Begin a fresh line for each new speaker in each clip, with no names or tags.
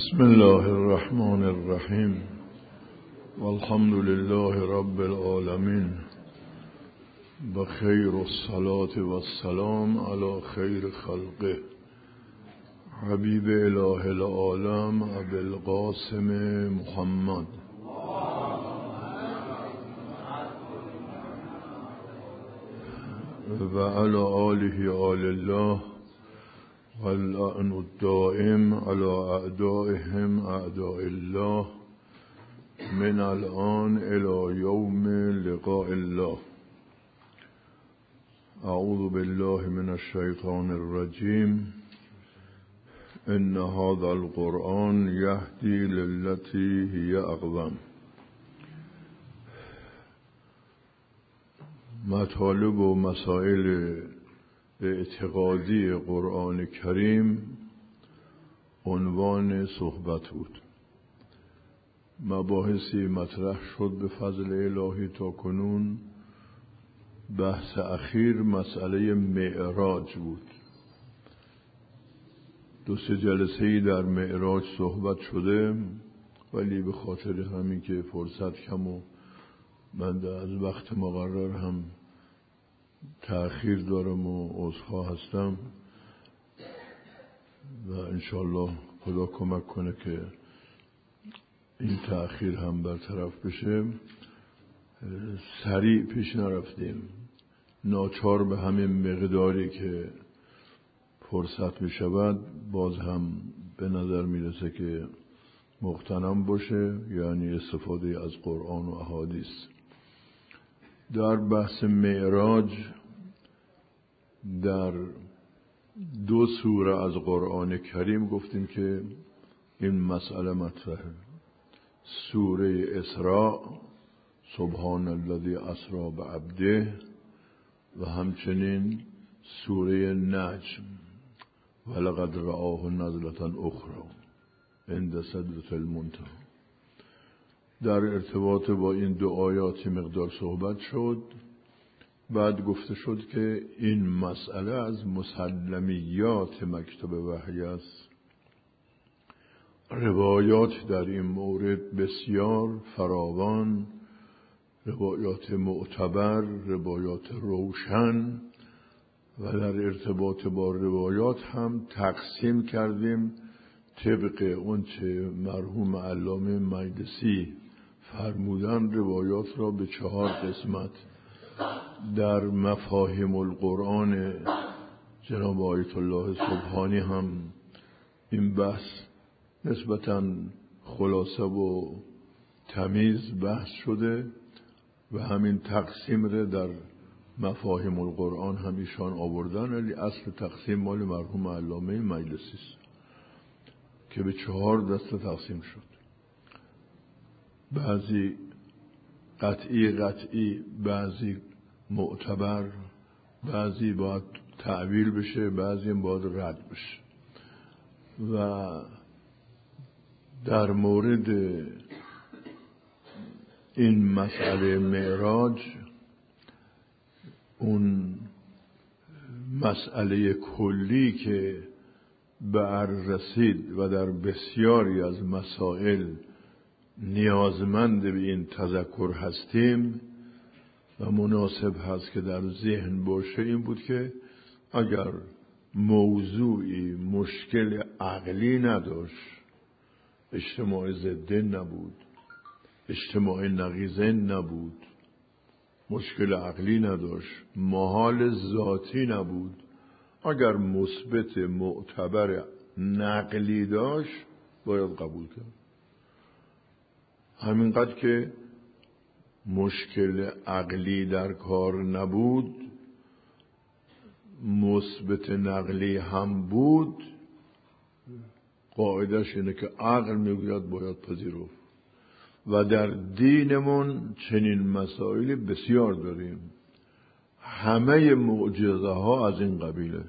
بسم الله الرحمن الرحیم والحمد لله رب العالمین و خیر الصلاة و السلام علی خیر خلقه حبیب اله العالم ابی القاسم محمد و علی آله آل الله واللعن الدائم على اعدائهم اعداء الله من الآن الى یوم لقاء الله. اعوذ بالله من الشیطان الرجیم. ان هذا القرآن یهدی للتی هی اقوم. مطالب و مسائل اعتقادی قرآن کریم عنوان صحبت بود. مباحثی مطرح شد به فضل الهی تا کنون. بحث اخیر مسئله معراج بود. 2-3 جلسه‌ای در معراج صحبت شده، ولی به خاطر همین که فرصت کم و من از وقت مقرر هم تأخیر دارم و عذرخواه هستم و انشالله خدا کمک کنه که این تأخیر هم برطرف بشه. سریع پیش نرفتیم، ناچار به همین مقداری که فرصت می شود باز هم به نظر می رسه که مغتنم باشه، یعنی استفاده از قرآن و احادیث. در بحث معراج در 2 سوره از قرآن کریم گفتیم که این مسئله مطرحه. سوره اسراء سبحان الذی اسری بعبده و همچنین سوره نجم ولقد رآه نزلة اخری عند سدرة المنتهی. در ارتباط با این 2 آیات مقدار صحبت شد. بعد گفته شد که این مسئله از مسلمیات مکتب وحی است. روایات در این مورد بسیار فراوان، روایات معتبر، روایات روشن، و در ارتباط با روایات هم تقسیم کردیم طبق اون چه مرحوم علامه مجلسی فرمودن روایات را به 4 قسمت. در مفاهیم القرآن جناب آیت الله سبحانی هم این بحث نسبتاً خلاصه و تمیز بحث شده و همین تقسیم را در مفاهیم القرآن هم ایشان آوردن، ولی اصل تقسیم مال مرحوم علامه مجلسی است که به 4 دسته تقسیم شد. بعضی قطعی، بعضی معتبر، بعضی باید تعویل بشه، بعضی باید رد بشه. و در مورد این مسئله معراج، اون مسئله کلی که به عرض رسید و در بسیاری از مسائل نیازمند به این تذکر هستیم و مناسب هست که در ذهن باشه، این بود که اگر موضوعی مشکل عقلی نداشت، اجتماع ضده نبود، اجتماع نقیضه نبود، مشکل عقلی نداشت، محال ذاتی نبود، اگر مثبت معتبر نقلی داشت باید قبول کرد. همینقدر که مشکل عقلی در کار نبود، مثبت نقلی هم بود، قاعدش اینه که عقل میگوید باید پذیرفت. و در دینمون چنین مسائلی بسیار داریم. همه معجزه ها از این قبیله.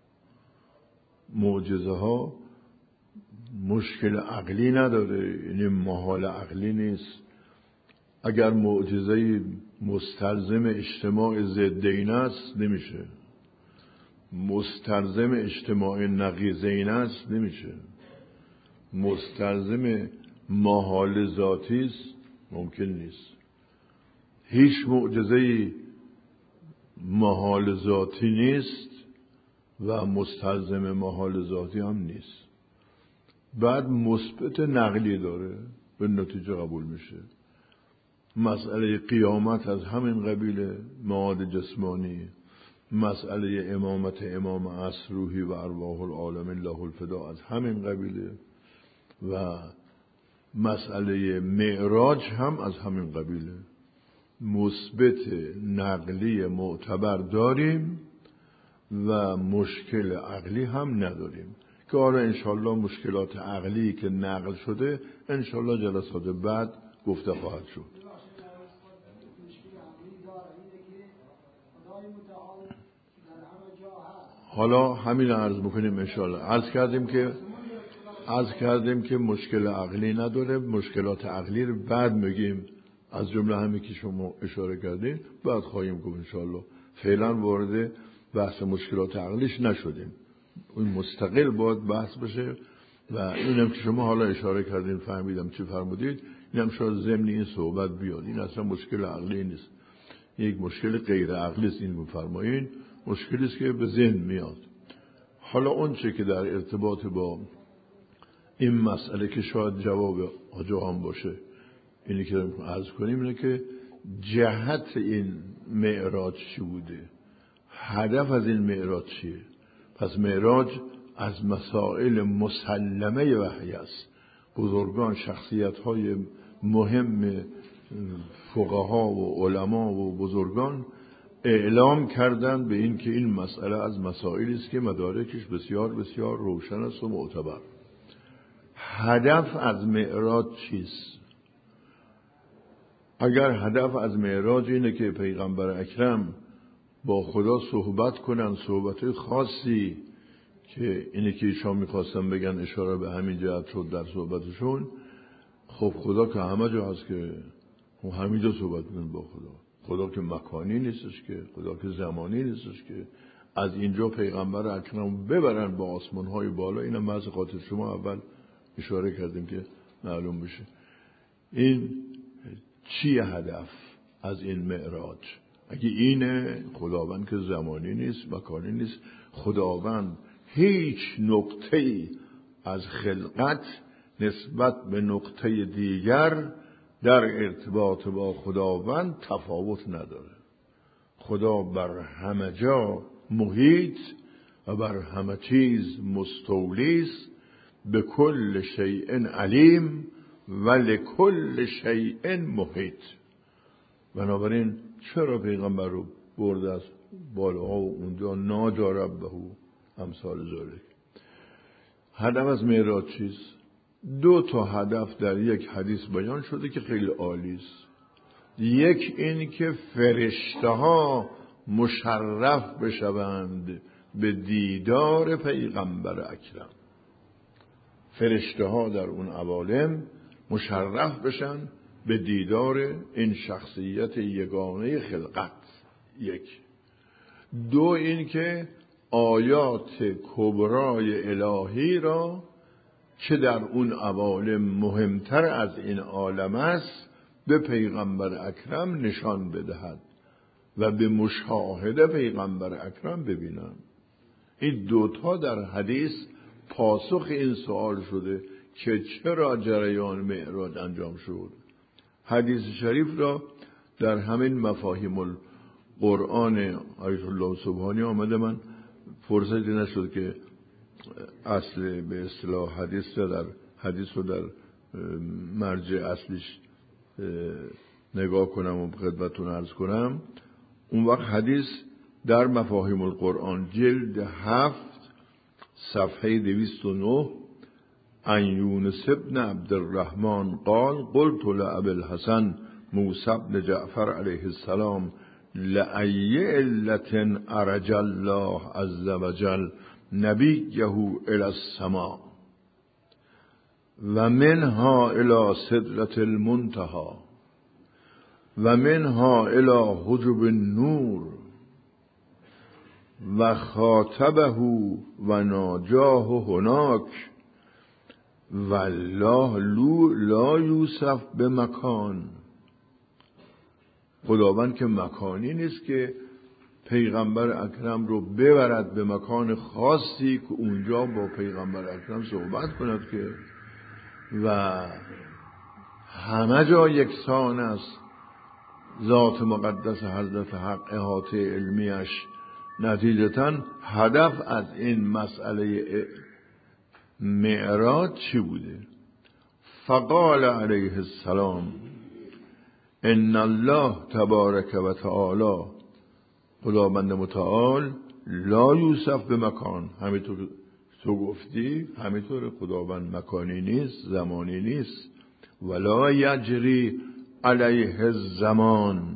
معجزه ها مشکل عقلی نداره، یعنی محال عقلی نیست. اگر معجزه مستلزم اجتماع ضدین است نمیشه، مستلزم اجتماع نقیضین است نمیشه. مستلزم محال ذاتی است ممکن نیست. هیچ معجزه‌ای محال ذاتی نیست و مستلزم محال ذاتی هم نیست. بعد مثبت نقلی داره، به نتیجه قبول میشه. مسئله قیامت از همین قبیل، معاد جسمانی. مسئله امامت امام عصر روحی و ارواح العالم الله الفدا از همین قبیله و مسئله معراج هم از همین قبیله. مثبت نقلی معتبر داریم و مشکل عقلی هم نداریم که حالا انشالله مشکلات عقلی که نقل شده انشالله جلسات بعد گفته خواهد شد. حالا همین عرض میکنیم انشالله. عرض کردیم که مشکل عقلی نداره، مشکلات عقلی رو بعد میگیم، از جمله همین که شما اشاره کردین بعد خواهیم گفت انشالله. فعلا وارد بحث مشکلات عقلیش نشدیم، اون مستقل باید بحث بشه و اینم که شما حالا اشاره کردین فهمیدم چی فرمودید، اینم شاید ضمن این صحبت بیاد. این اصلا مشکل عقلی نیست، یک مشکل غیر عقلی است. این بفرمایین مشکلی است که به ذهن میاد. حالا اون چه که در ارتباط با این مسئله که شاید جواب آجا هم باشه، اینی که عرض کنیم اینه که جهت این معراج چی بوده، هدف از این معراج چیه. پس معراج از مسائل مسلمه وحی است. بزرگان، شخصیت‌های مهم فقها و علما و بزرگان اعلام کردند به این که این مسئله از مسائلی است که مدارکش بسیار بسیار روشن است و معتبر. هدف از معراج چیست؟ اگر هدف از معراج اینه که پیغمبر اکرم با خدا صحبت کنن، صحبت خاصی که اینه که ایشان میخواستن بگن، اشاره به همین جهت شد در صحبتشون. خب خدا که همه جا هست که همین جا صحبت کنن با خدا که مکانی نیستش، که خدا که زمانی نیستش که از اینجا پیغمبر اکرم ببرن با آسمان‌های بالا. اینم محض خاطر شما اول اشاره کردیم که معلوم بشه. این چیه هدف از این معراج؟ اگه اینه، خداوند که زمانی نیست مکانی نیست، خداوند هیچ نقطه‌ای از خلقت نسبت به نقطه دیگر در ارتباط با خداوند تفاوت نداره. خدا بر همه جا محیط و بر همه چیز مستولی است، به کل شیء علیم و لکل شیء محیط. بنابراین چرا پیغمبر رو برده از بالاها و اونجا ناجا ربه امثال ذالک؟ هدف از معراج چیست؟ 2 هدف در یک حدیث بیان شده که خیلی عالی است. یک این که فرشته ها مشرف بشوند به دیدار پیغمبر اکرم. فرشته ها در اون عوالم مشرف بشن به دیدار این شخصیت یگانه خلقت. 1. 2 این که آیات کبرای الهی را که در اون عوالم مهمتر از این عالم است به پیغمبر اکرم نشان بدهد و به مشاهده پیغمبر اکرم ببینند. این 2 در حدیث پاسخ این سوال شده که چرا جریان معراج انجام شد. حدیث شریف را در همین مفاهیم القرآن آیت الله سبحانی آمده، من فرصتی نشد که اصل به اصطلاح حدیث رو در مرجع اصلیش نگاه کنم و خدمتتون عرض کنم. اون وقت حدیث در مفاهیم القرآن جلد 7 صفحه 209 عن یونس بن عبد الرحمن قال قلت لأبي الحسن موسی بن جعفر علیه السلام لأی علة عرج الله عز وجل نبیه الی السماء و منها الی سدرة المنتهى و منها الی حجب النور و خاطبه و ناجاه هناک والله لا یوصف به مکان. خداوند که مکانی نیست که پیغمبر اکرم رو ببرد به مکان خاصی که اونجا با پیغمبر اکرم صحبت کند که و همه جا یکسان است ذات مقدس حضرت حق احاطه علمیش. نتیجتاً هدف از این مسئله معراج چی بوده؟ فقال علیه السلام ان الله تبارک و تعالی، خداوند متعال، لا یوصف به مکان، همینطور تو گفتی، همینطور خداوند مکانی نیست، زمانی نیست. ولا یجری علیه الزمان،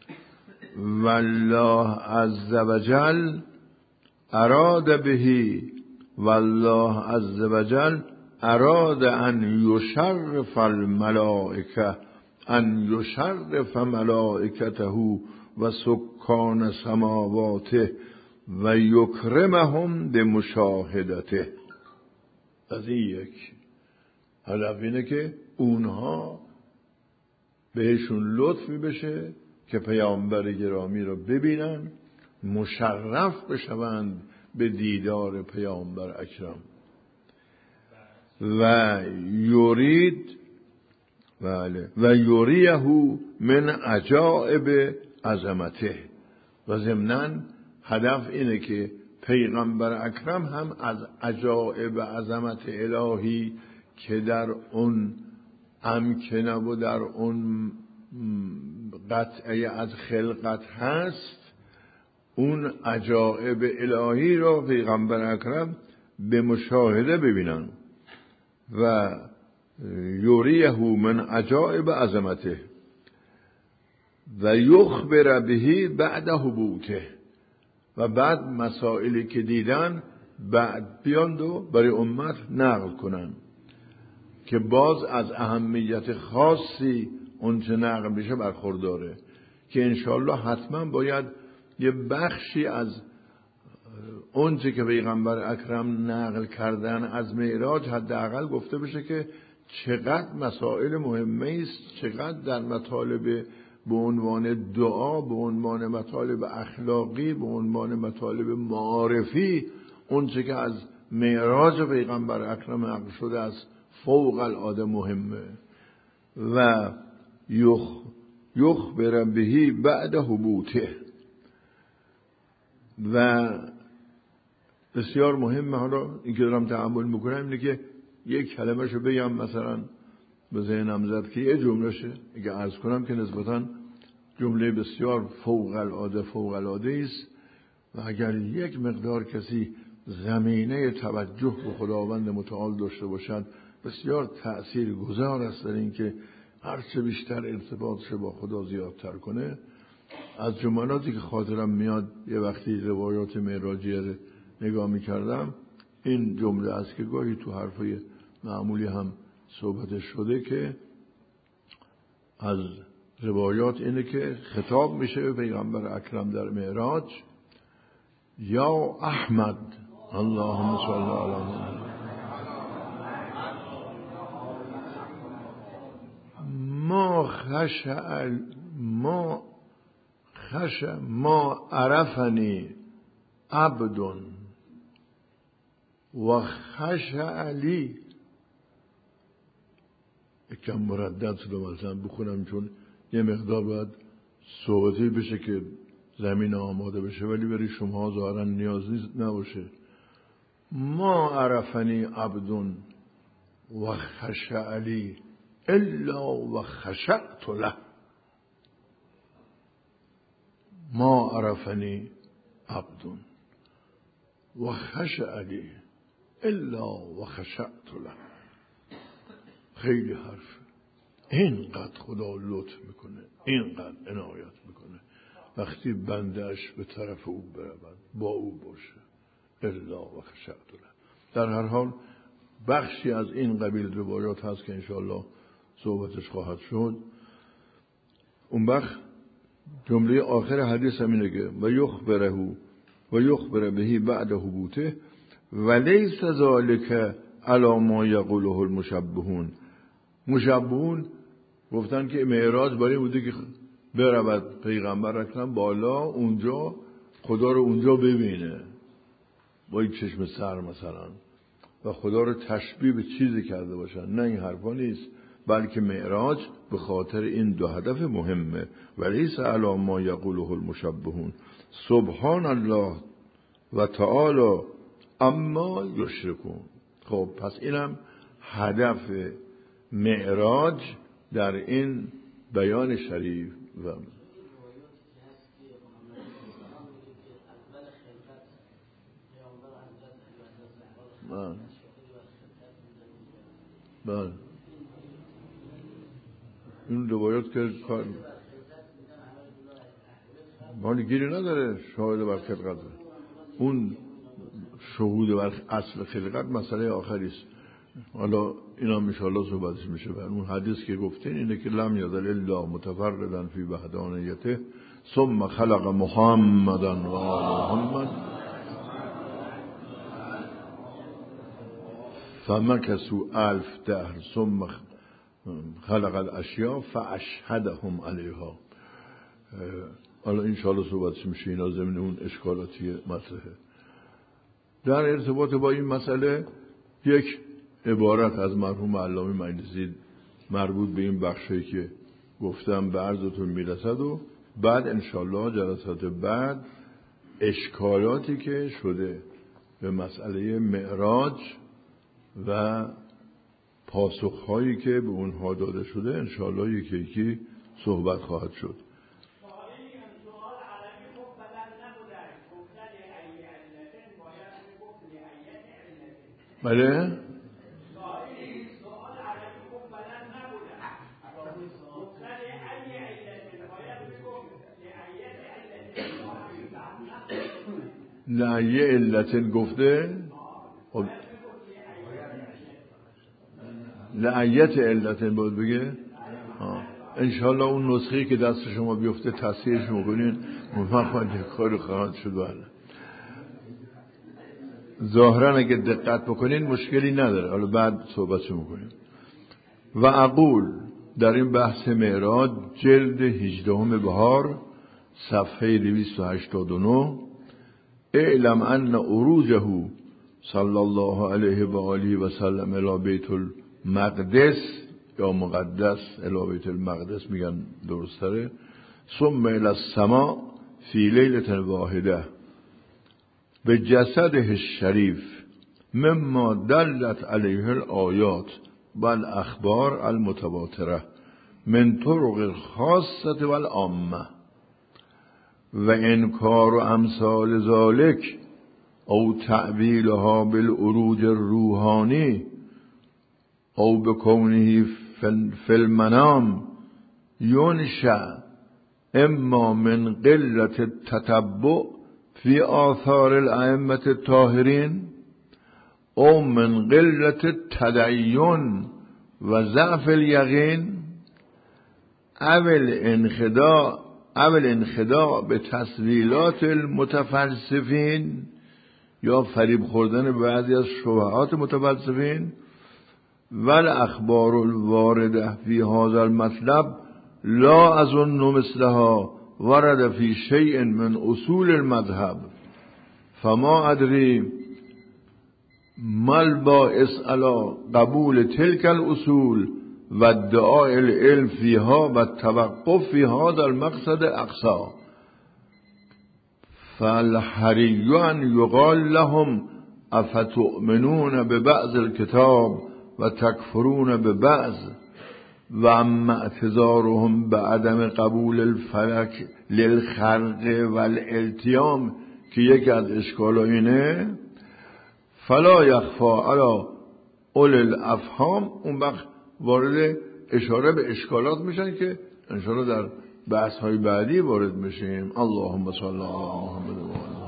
والله عز وجل اراد بهی، والله عز وجل اراد ان یشرف الملائکه، ان یشرف ملائکته و سکان سماواته و یکرمهم بمشاهدته. از این یک هدف اینه که اونها بهشون لطفی بشه که پیامبر گرامی رو ببینن، مشرف بشوند به دیدار پیامبر اکرم. و یرید و یریه من عجائب عظمته، و ضمناً هدف اینه که پیغمبر اکرم هم از عجائب عظمت الهی که در اون امکنه و در اون قطعه از خلقت هست، اون عجائب الهی رو پیغمبر اکرم به مشاهده ببینن. و یریه من عجائب عظمته و یخبر بهی بعد حبوته، و بعد مسائلی که دیدن بعد بیاند و برای امت نقل کنن که باز از اهمیت خاصی اون چه نقل بشه برخورداره، که انشالله حتما باید یه بخشی از اون چه که پیغمبر اکرم نقل کردن از معراج حداقل گفته بشه که چقدر مسائل مهمه است، چقدر در مطالب به عنوان دعا، به عنوان مطالب اخلاقی، به عنوان مطالب معارفی، اون چه که از معراج پیغمبر اکرم نقل شده است فوق العاده مهمه. و یخبر بهی بعد حبوته. و بسیار مهمه، حالا این که دارم تأمل میکنم اینه که یک کلمه شو بگم مثلا به ذهنم زد که یه جمله شه اگه عرض کنم که نسبتاً جمله بسیار فوق العاده است، و اگر یک مقدار کسی زمینه توجه به خداوند متعال داشته باشد بسیار تأثیر گذار است در این که هرچه بیشتر ارتباطش با خدا زیادتر کنه. از جملاتی که خاطرم میاد یه وقتی روایات معراجی نگاه میکردم، این جمله است که گاهی تو حرفای معمولی هم صحبت شده، که از روایات اینه که خطاب میشه به پیغمبر اکرم در معراج: یا احمد، اللهم صل علی محمد، ما عرفنی عبد و خشع لی. یکم مردد شده مثلا بخونم چون یه مقدار باید صحبتی بشه که زمین آماده بشه، ولی برای شما ظاهرا نیاز نباشه. ما عرفنی عبد و خشع لی الا و خشعت له. ما عرفنی عبد و خشع لی الا و خشعت له. خیلی حرف، اینقدر خدا لطف میکنه، اینقدر عنایت میکنه وقتی بندهش به طرف او برود، با او باشه. الا و خشعت له. در هر حال بخشی از این قبیل روایات هست که انشاءالله صحبتش خواهد شد. اون وقت جمله آخر حدیث همینه که و یخبر بهی بعد حبوته و لیس ذالک علی ما یقوله المشبهون. مشبهون گفتن که معراج برای بوده که برود پیغمبر اکرم بالا، اونجا خدا رو اونجا ببینه با یک چشم سر مثلا و خدا رو تشبیه به چیزی کرده باشن. نه، این حرفا نیست، بلکه معراج به خاطر این دو هدف مهمه. ولیس علی ما یقوله المشبهون سبحان الله و تعالی اما یشرکون. خب پس اینم هدف معراج در این بیان شریف. و بله این روایات که مالی گیری نداره شاهد بر خلقت. اون شهود بر اصل خلقت مسئله آخری است. حالا اینا انشاءالله صحبتش میشه. بر اون حدیث که گفتین اینه که لم یزل الا متفردا فی وحدانیته ثم خلق محمدا و آل محمد فمکثوا 1000 دهر ثم خلق الاشیاء فاشهدهم علیها. حالا انشاءالله صحبتش میشه. اینا ضمن اون اشکالاتی مطرحه. در ارتباط با این مسئله یک عبارت از مرحوم علامه مجلسی مربوط به این بخشی که گفتم به عرضتون میرسد و بعد انشاءالله جلسات بعد اشکالاتی که شده به مسئله معراج و پاسخهایی که به اونها داده شده انشاءالله یکی یکی صحبت خواهد شد. بله؟ لعیه علت گفته؟ لعیت علت باید بگه؟ انشاءالله اون نسخه‌ای که دست شما بیفته تصحیحش میکنین مفهوم کار خواهد شد. بله ظاهرا اگه دقت بکنین مشکلی نداره. حالا بعد صحبتش میکنیم. و اقول در این بحث معراج جلد 18 بهار صفحه 289 اعلم ان عروجه صلی الله علیه و آله و سلم الی بیت المقدس یا مقدس، الی بیت المقدس میگن درستره، ثم الی السماء فی لیلة واحده به جسده الشریف مما دلت علیه الآیات و الاخبار المتواتره من طرق الخاصه و العامه و انکار امثال ذلك او تعبیلها بالعروج الروحانی او بکونه فی المنام ینشأ اما من قلت التتبع فی آثار الائمه الطاهرین او من قلت التدین و ضعف الیقین او الانخداع به تسویلات المتفلسفین یا فریب خوردن بعضی از شبهات متفلسفین و الاخبار الوارده فی هذا المطلب لا اظن مثلها ورد فی شیء من اصول المذهب فما ادری ما الباعث علی قبول تلك الاصول و ادعاء العلم فيها و التوقف في هذا المقصد اقصى فالحري ان يقال لهم افتؤمنون ببعض الكتاب و تکفرون ببعض و اما اعتذارهم بعدم قبول الفلک للخلق والالتیام که یکی از اشکالا اینه فلا یخفا علی اول الافهام. اون وقت وارد اشاره به اشکالات میشن که انشاءالله در بحث های بعدی وارد میشیم. اللهم صل علی محمد و آله